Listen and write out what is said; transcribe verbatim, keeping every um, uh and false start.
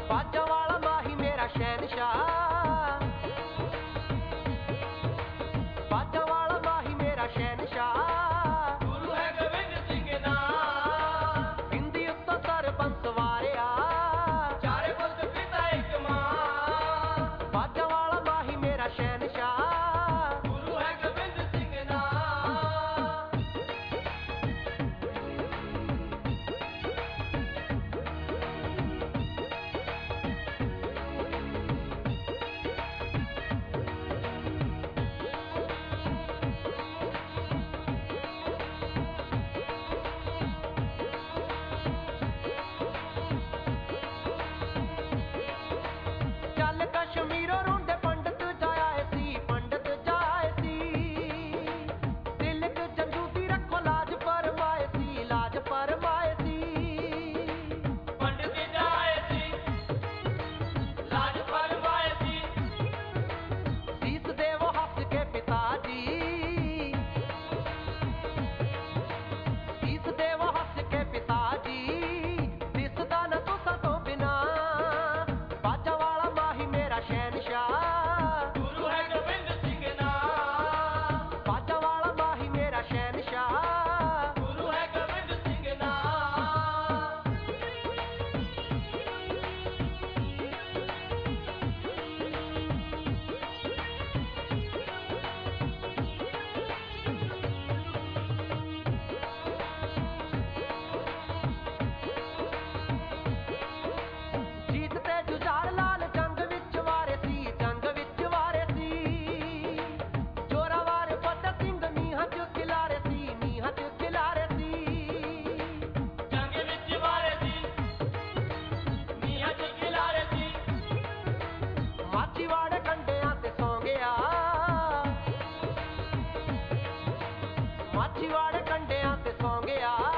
बाजा वाला माही मेरा शहनशाह, बाजा वाला माही मेरा शहनशाह। गुरु है गोबिंद सिंह ना हिंदी उत्तो सरबंस वारिया, चारे पुत पिता एक मां। बाजा वाला माही मेरा शहनशाह, गुरु है गोबिंद सिंह ना। चल कश्मीरों रूंडे पंडित जाए सी, पंडित जाए सी। तिलक जंजूती रखो लाज फरमाए सी, लाज फरमाए सी। पंडित जाए सी लाज फरमाए सी। शीस देवो हंस के पिताजी, शीस देवो हंस के पिताजी। दिसदा न तुसा तो बिना, बाजा वाला माही मेरा शहनशाह, गुरु है गोबिंद सिंह ना। बाजा वाला माही मेरा शहनशाह। गुरु है गोबिंद सिंह ना। जीत ते जुझार लाल जंग विच वारे सी, जंग विच वारे सी। जोरावर फतेह सिंह नीहां च खिलारे सी, नीहां च खिलारे सी। जंग विच वारे सी नीहां च खिलारे सी। माचीवाड़े कंडियां ते सौ गया, माचीवाड़े कंडियां ते सौ गया।